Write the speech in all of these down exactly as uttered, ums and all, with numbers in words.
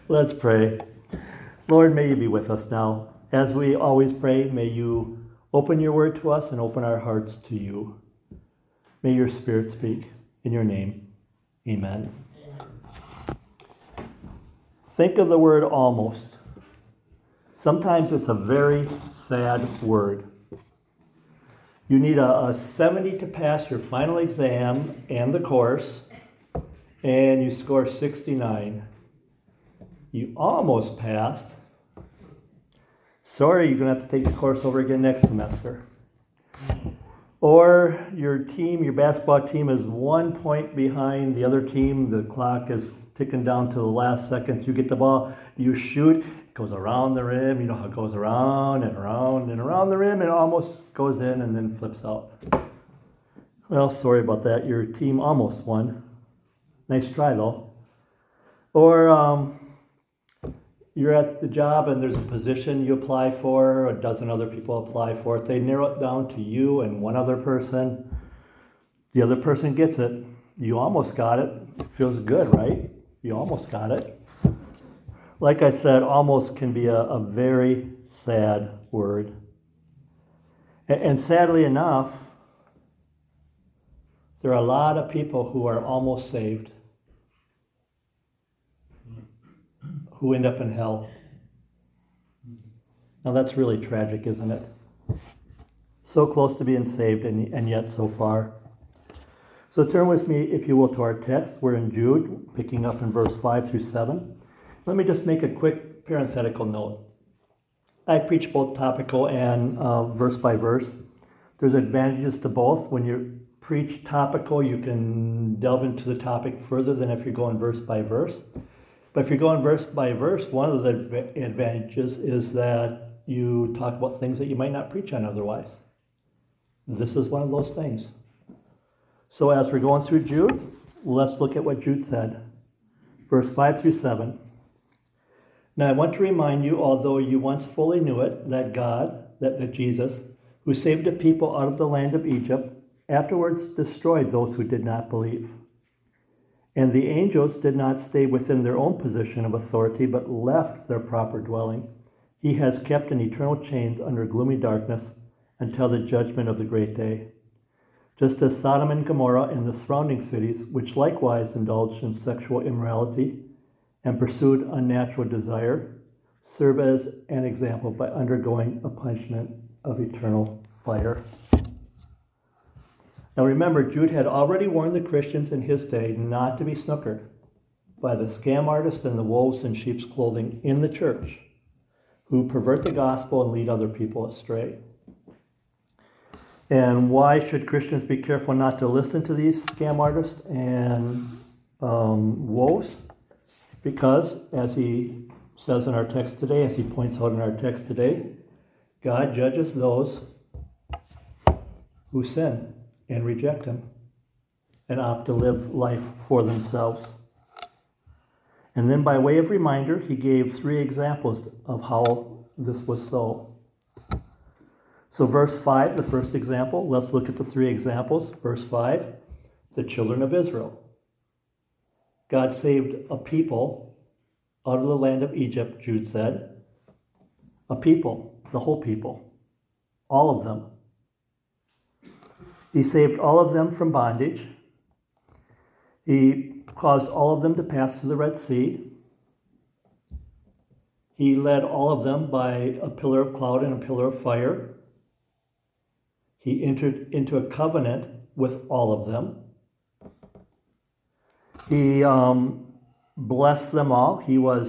Let's pray. Lord, may you be with us now. As we always pray, may you open your word to us and open our hearts to you. May your Spirit speak. In your name, amen. Think of the word almost. Sometimes it's a very sad word. You need a, a seventy to pass your final exam and the course, and you score sixty-nine. You almost passed. Sorry, you're going to have to take the course over again next semester. Or your team, your basketball team is one point behind the other team. The clock is ticking down to the last seconds. You get the ball, you shoot, it goes around the rim. You know how it goes around and around and around the rim. It almost goes in and then flips out. Well, sorry about that. Your team almost won. Nice try, though. Or um, you're at the job and there's a position you apply for, a dozen other people apply for it. They narrow it down to you and one other person. The other person gets it. You almost got it. It feels good, right? You almost got it. Like I said, almost can be a, a very sad word. And, and sadly enough, there are a lot of people who are almost saved who end up in hell. Now that's really tragic, isn't it? So close to being saved and, and yet so far. So turn with me, if you will, to our text. We're in Jude, picking up in verse five through seven. Let me just make a quick parenthetical note. I preach both topical and uh, verse by verse. There's advantages to both. When you preach topical, you can delve into the topic further than if you're going verse by verse. But if you're going verse by verse, one of the advantages is that you talk about things that you might not preach on otherwise. This is one of those things. So as we're going through Jude, let's look at what Jude said. Verse five through seven. Now I want to remind you, although you once fully knew it, that God, that, that Jesus, who saved a people out of the land of Egypt, afterwards destroyed those who did not believe. And the angels did not stay within their own position of authority, but left their proper dwelling. He has kept in eternal chains under gloomy darkness until the judgment of the great day. Just as Sodom and Gomorrah and the surrounding cities, which likewise indulged in sexual immorality and pursued unnatural desire, serve as an example by undergoing a punishment of eternal fire. Now remember, Jude had already warned the Christians in his day not to be snookered by the scam artists and the wolves in sheep's clothing in the church who pervert the gospel and lead other people astray. And why should Christians be careful not to listen to these scam artists and um, wolves? Because, as he says in our text today, as he points out in our text today, God judges those who sin and reject him and opt to live life for themselves. And then by way of reminder, he gave three examples of how this was so. So verse five, the first example, let's look at the three examples. Verse five, the children of Israel. God saved a people out of the land of Egypt, Jude said. A people, the whole people, all of them. He saved all of them from bondage. He caused all of them to pass through the Red Sea. He led all of them by a pillar of cloud and a pillar of fire. He entered into a covenant with all of them. He um, blessed them all. He was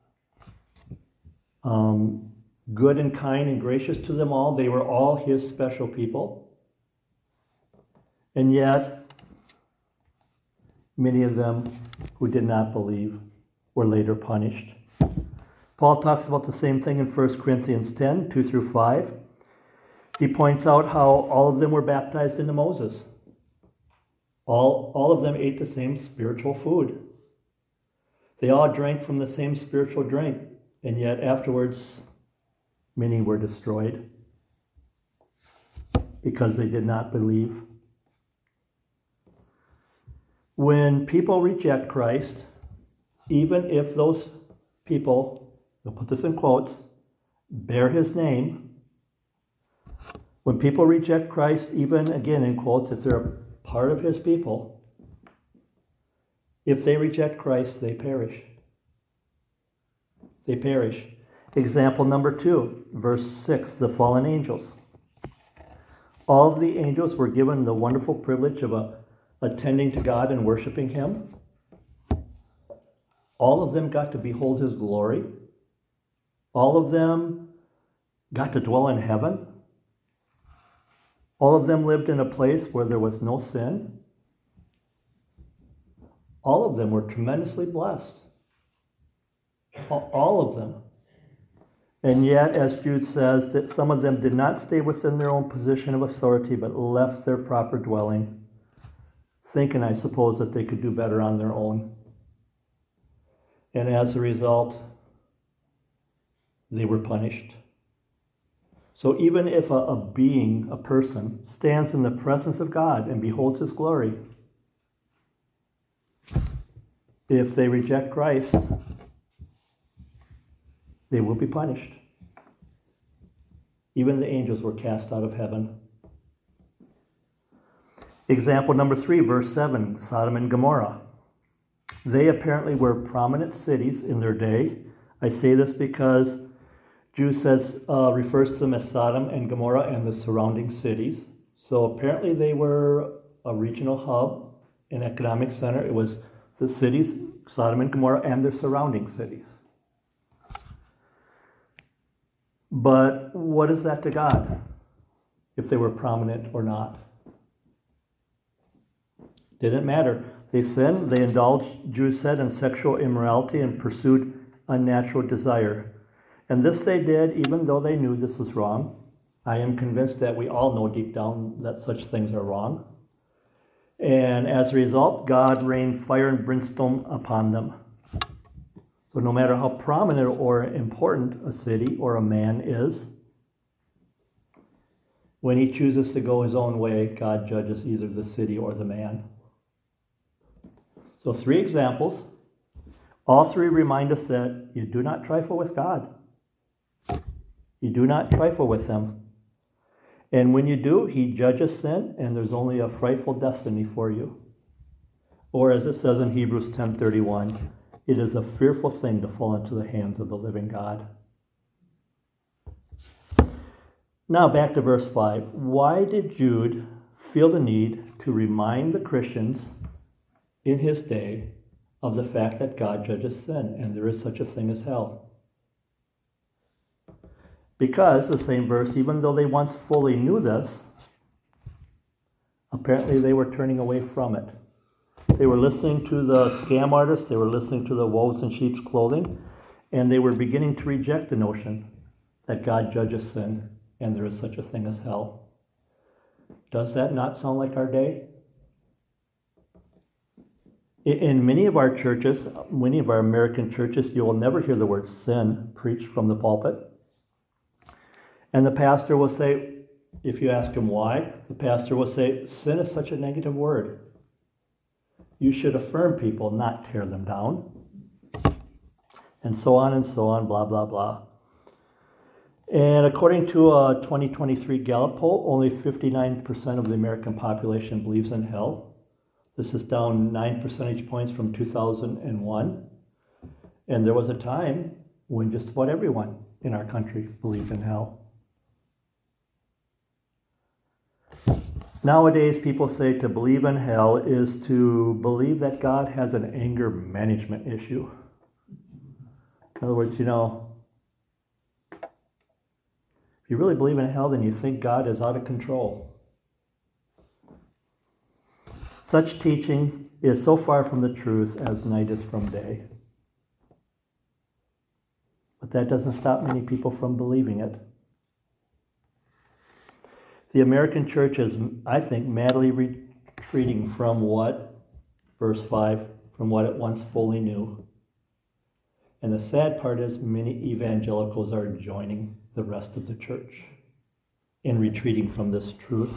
um, good and kind and gracious to them all. They were all his special people. And yet, many of them who did not believe were later punished. Paul talks about the same thing in First Corinthians ten, two through five. He points out how all of them were baptized into Moses. All, all of them ate the same spiritual food. They all drank from the same spiritual drink, and yet afterwards, many were destroyed because they did not believe. When people reject Christ, even if those people, we'll put this in quotes, bear his name. When people reject Christ, even again in quotes, if they're a part of his people, if they reject Christ, they perish. They perish. Example number two, verse six, the fallen angels. All of the angels were given the wonderful privilege of uh, attending to God and worshiping him. All of them got to behold his glory. All of them got to dwell in heaven. All of them lived in a place where there was no sin. All of them were tremendously blessed. All of them. And yet, as Jude says, that some of them did not stay within their own position of authority, but left their proper dwelling, thinking, I suppose, that they could do better on their own. And as a result, they were punished. So even if a, a being, a person, stands in the presence of God and beholds his glory, if they reject Christ, they will be punished. Even the angels were cast out of heaven. Example number three, verse seven, Sodom and Gomorrah. They apparently were prominent cities in their day. I say this because Jude says, uh, refers to them as Sodom and Gomorrah and the surrounding cities. So apparently they were a regional hub, an economic center. It was the cities, Sodom and Gomorrah, and their surrounding cities. But what is that to God, if they were prominent or not? Didn't matter. They sinned, they indulged, Jude said, in sexual immorality and pursued unnatural desire. And this they did even though they knew this was wrong. I am convinced that we all know deep down that such things are wrong. And as a result, God rained fire and brimstone upon them. So no matter how prominent or important a city or a man is, when he chooses to go his own way, God judges either the city or the man. So three examples. All three remind us that you do not trifle with God. You do not trifle with him. And when you do, he judges sin, and there's only a frightful destiny for you. Or as it says in Hebrews ten thirty-one, it is a fearful thing to fall into the hands of the living God. Now back to verse five. Why did Jude feel the need to remind the Christians in his day of the fact that God judges sin and there is such a thing as hell? Because, the same verse, even though they once fully knew this, apparently they were turning away from it. They were listening to the scam artists, they were listening to the wolves in sheep's clothing, and they were beginning to reject the notion that God judges sin and there is such a thing as hell. Does that not sound like our day? In many of our churches, many of our American churches, you will never hear the word sin preached from the pulpit. And the pastor will say, if you ask him why, the pastor will say, sin is such a negative word. You should affirm people, not tear them down. And so on and so on, blah, blah, blah. And according to a twenty twenty-three Gallup poll, only fifty-nine percent of the American population believes in hell. This is down nine percentage points from two thousand one. And there was a time when just about everyone in our country believed in hell. Nowadays, people say to believe in hell is to believe that God has an anger management issue. In other words, you know, if you really believe in hell, then you think God is out of control. Such teaching is so far from the truth as night is from day. But that doesn't stop many people from believing it. The American church is, I think, madly retreating from what, verse five, from what it once fully knew. And the sad part is many evangelicals are joining the rest of the church in retreating from this truth.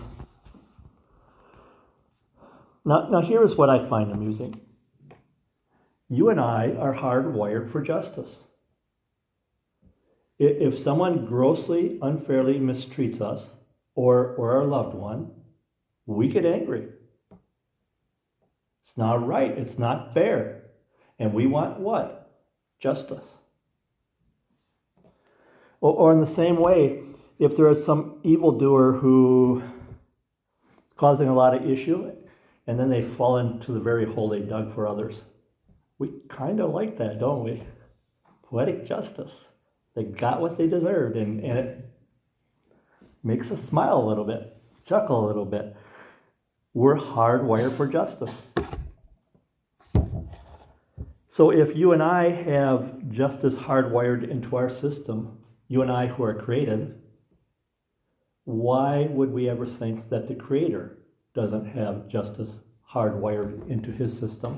Now, now here is what I find amusing. You and I are hardwired for justice. If someone grossly, unfairly mistreats us or, or our loved one, we get angry. It's not right. It's not fair. And we want what? Justice. Or, or in the same way, if there is some evildoer who is causing a lot of issue, and then they fall into the very hole they dug for others, we kind of like that, don't we? Poetic justice. They got what they deserved, and, and it makes us smile a little bit, chuckle a little bit. We're hardwired for justice. So if you and I have justice hardwired into our system, you and I who are created, why would we ever think that the Creator doesn't have justice hardwired into his system?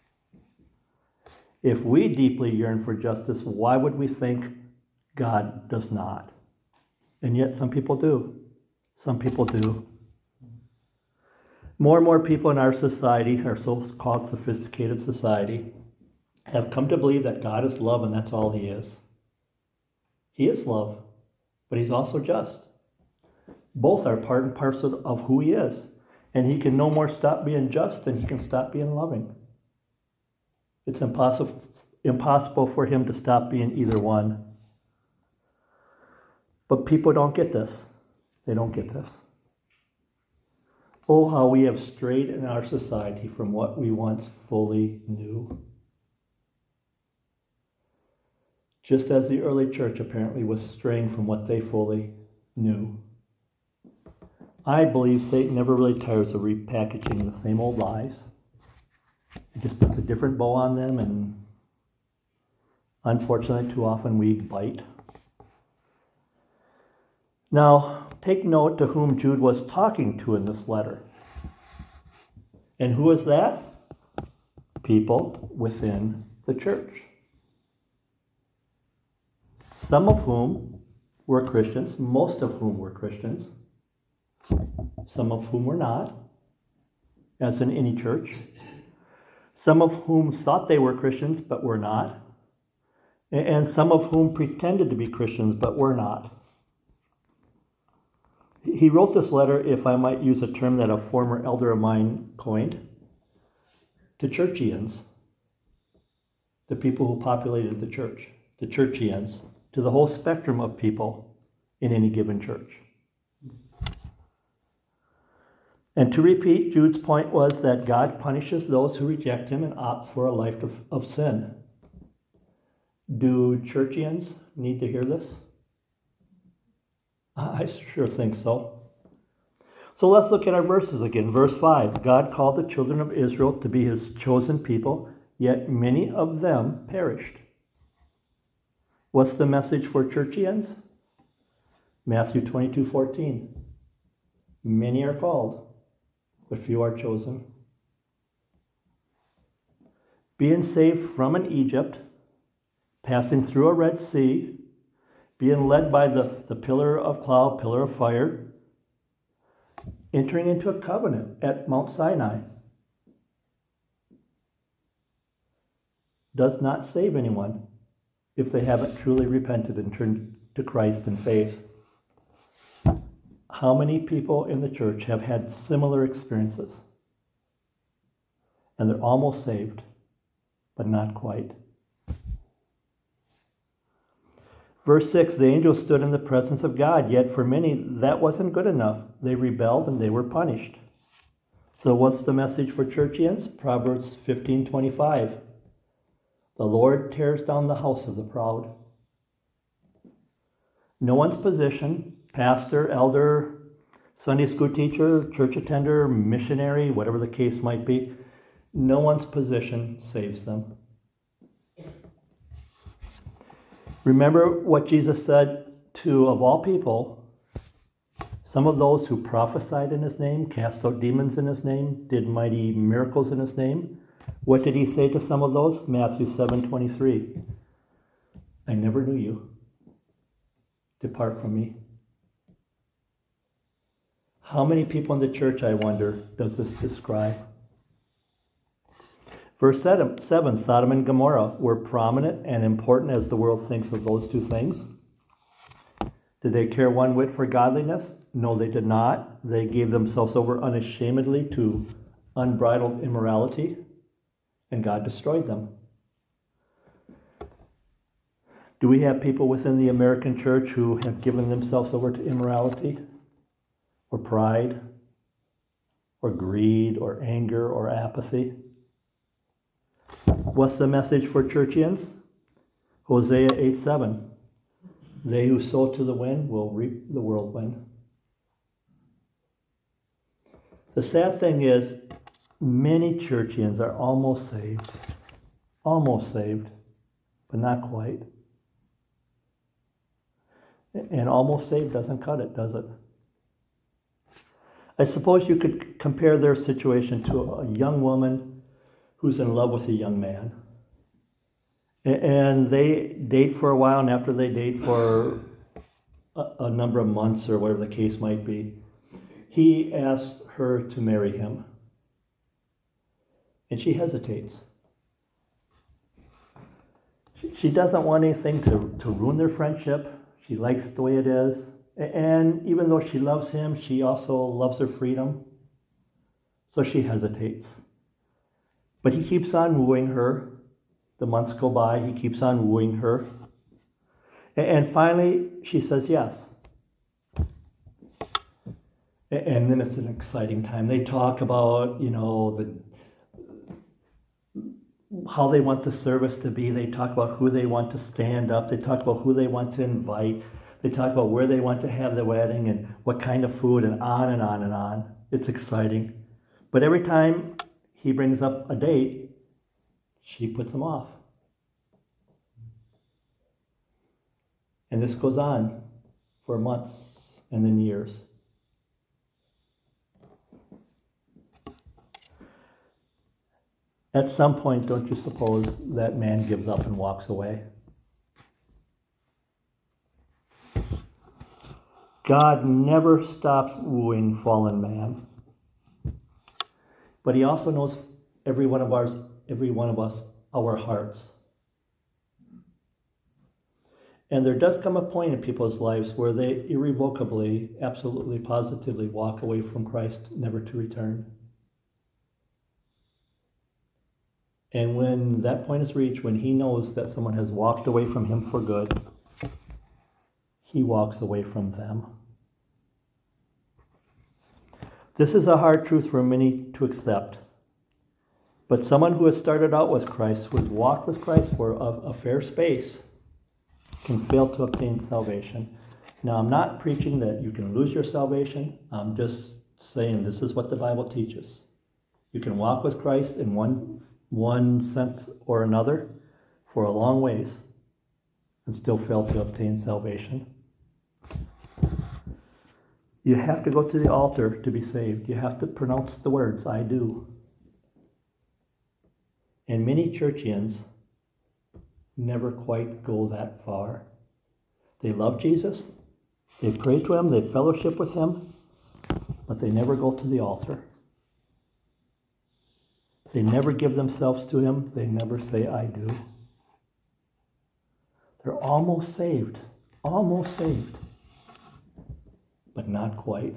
If we deeply yearn for justice, why would we think God does not? And yet some people do. Some people do. More and more people in our society, our so-called sophisticated society, have come to believe that God is love and that's all he is. He is love, but he's also just. Both are part and parcel of who he is. And he can no more stop being just than he can stop being loving. It's impossible, impossible for him to stop being either one. But people don't get this. They don't get this. Oh, how we have strayed in our society from what we once fully knew. Just as the early church apparently was straying from what they fully knew. I believe Satan never really tires of repackaging the same old lies. He just puts a different bow on them, and unfortunately, too often we bite. Now, take note to whom Jude was talking to in this letter. And who is that? People within the church. Some of whom were Christians, most of whom were Christians, some of whom were not, as in any church. Some of whom thought they were Christians but were not, and some of whom pretended to be Christians but were not. He wrote this letter, if I might use a term that a former elder of mine coined, to churchians, the people who populated the church, the churchians, to the whole spectrum of people in any given church. And to repeat, Jude's point was that God punishes those who reject him and opt for a life of, of sin. Do churchians need to hear this? I sure think so. So let's look at our verses again. Verse five, God called the children of Israel to be his chosen people, yet many of them perished. What's the message for churchians? Matthew twenty-two fourteen. Many are called, but few are chosen. Being saved from an Egypt, passing through a Red Sea, being led by the, the pillar of cloud, pillar of fire, entering into a covenant at Mount Sinai, does not save anyone if they haven't truly repented and turned to Christ in faith. How many people in the church have had similar experiences? And they're almost saved, but not quite. Verse six, the angel stood in the presence of God, yet for many that wasn't good enough. They rebelled and they were punished. So what's the message for churchians? Proverbs fifteen twenty-five. The Lord tears down the house of the proud. No one's position, pastor, elder, Sunday school teacher, church attender, missionary, whatever the case might be, no one's position saves them. Remember what Jesus said to, of all people, some of those who prophesied in his name, cast out demons in his name, did mighty miracles in his name. What did he say to some of those? Matthew seven twenty-three. I never knew you. Depart from me. How many people in the church, I wonder, does this describe? Verse seven, Sodom and Gomorrah were prominent and important as the world thinks of those two things. Did they care one whit for godliness? No, they did not. They gave themselves over unashamedly to unbridled immorality, and God destroyed them. Do we have people within the American church who have given themselves over to immorality, or pride, or greed, or anger, or apathy? What's the message for churchians? Hosea eight seven. They who sow to the wind will reap the whirlwind. The sad thing is, many churchians are almost saved. Almost saved, but not quite. And almost saved doesn't cut it, does it? I suppose you could compare their situation to a young woman who's in love with a young man. And they date for a while, and after they date for a, a number of months or whatever the case might be, he asks her to marry him. And she hesitates. She, she doesn't want anything to, to ruin their friendship. She likes it the way it is. And even though she loves him, she also loves her freedom. So she hesitates. But he keeps on wooing her. The months go by, he keeps on wooing her. And finally, she says yes. And then it's an exciting time. They talk about, you know, the how they want the service to be. They talk about who they want to stand up. They talk about who they want to invite. They talk about where they want to have the wedding and what kind of food, and on and on and on. It's exciting. But every time he brings up a date, she puts him off. And this goes on for months and then years. At some point, don't you suppose that man gives up and walks away? God never stops wooing fallen man. But he also knows every one of ours, every one of us, our hearts. And there does come a point in people's lives where they irrevocably, absolutely, positively walk away from Christ, never to return. And when that point is reached, when he knows that someone has walked away from him for good, he walks away from them. This is a hard truth for many to accept. But someone who has started out with Christ, who has walked with Christ for a, a fair space, can fail to obtain salvation. Now, I'm not preaching that you can lose your salvation. I'm just saying this is what the Bible teaches. You can walk with Christ in one, one sense or another for a long ways and still fail to obtain salvation. You have to go to the altar to be saved. You have to pronounce the words, I do. And many churchians never quite go that far. They love Jesus, they pray to him, they fellowship with him, but they never go to the altar. They never give themselves to him, they never say, I do. They're almost saved, almost saved, but not quite.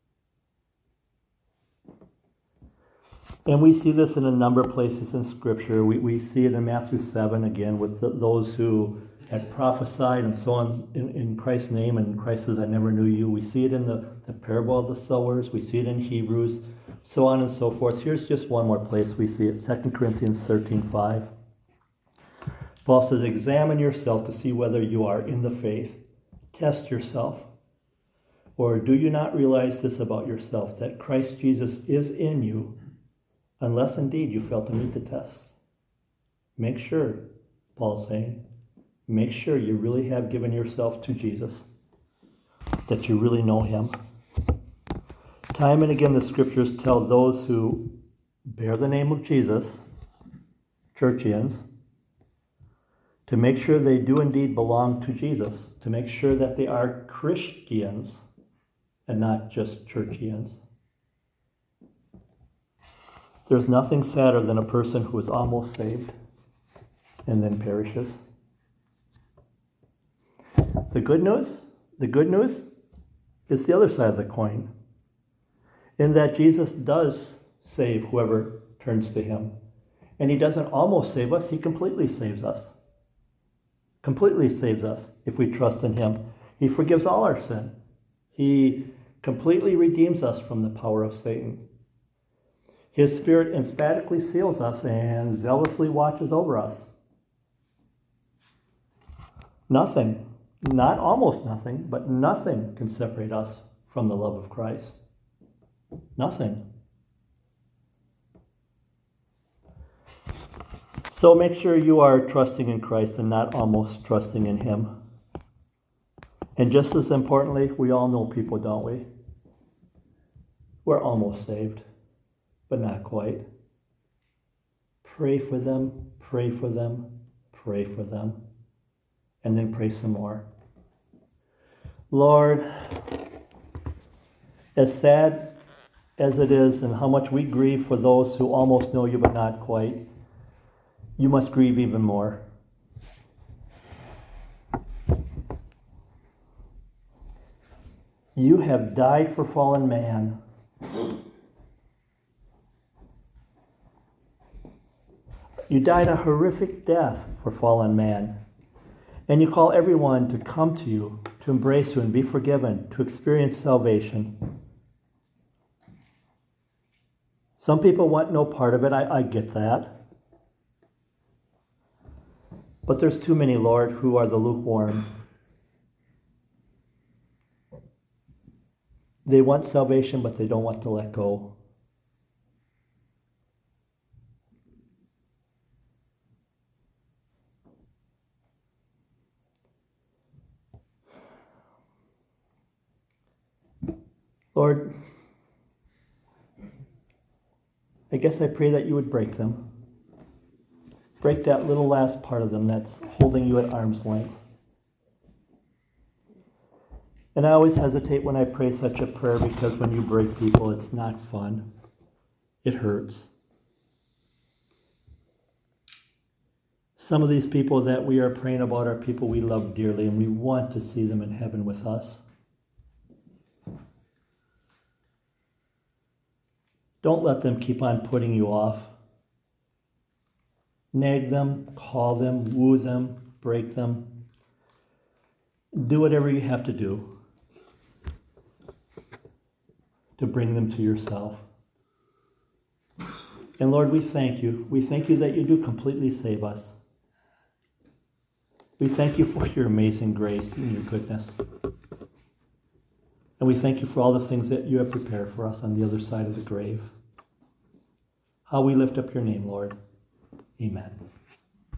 And we see this in a number of places in Scripture. We, we see it in Matthew seven, again, with the, those who had prophesied and so on in, in Christ's name, and Christ says, I never knew you. We see it in the, the parable of the sowers. We see it in Hebrews, so on and so forth. Here's just one more place we see it, Second Corinthians thirteen five. Paul says, examine yourself to see whether you are in the faith. Test yourself. Or do you not realize this about yourself, that Christ Jesus is in you, unless indeed you fail to meet the test? Make sure, Paul's saying, make sure you really have given yourself to Jesus, that you really know him. Time and again the Scriptures tell those who bear the name of Jesus, churchians, to make sure they do indeed belong to Jesus, to make sure that they are Christians and not just churchians. There's nothing sadder than a person who is almost saved and then perishes. The good news, The good news is the other side of the coin, in that Jesus does save whoever turns to him. And he doesn't almost save us, he completely saves us. Completely saves us if we trust in him. He forgives all our sin. He completely redeems us from the power of Satan. His Spirit emphatically seals us and zealously watches over us. Nothing, not almost nothing, but nothing can separate us from the love of Christ. Nothing. So make sure you are trusting in Christ and not almost trusting in him. And just as importantly, we all know people, don't we? We're almost saved, but not quite. Pray for them, pray for them, pray for them, and then pray some more. Lord, as sad as it is and how much we grieve for those who almost know you but not quite, you must grieve even more. You have died for fallen man. You died a horrific death for fallen man. And you call everyone to come to you, to embrace you and be forgiven, to experience salvation. Some people want no part of it. I, I get that. But there's too many, Lord, who are the lukewarm. They want salvation, but they don't want to let go. Lord, I guess I pray that you would break them. Break that little last part of them that's holding you at arm's length. And I always hesitate when I pray such a prayer because when you break people, it's not fun. It hurts. Some of these people that we are praying about are people we love dearly, and we want to see them in heaven with us. Don't let them keep on putting you off. Nag them, call them, woo them, break them. Do whatever you have to do to bring them to yourself. And Lord, we thank you. We thank you that you do completely save us. We thank you for your amazing grace and your goodness. And we thank you for all the things that you have prepared for us on the other side of the grave. How we lift up your name, Lord. Amen.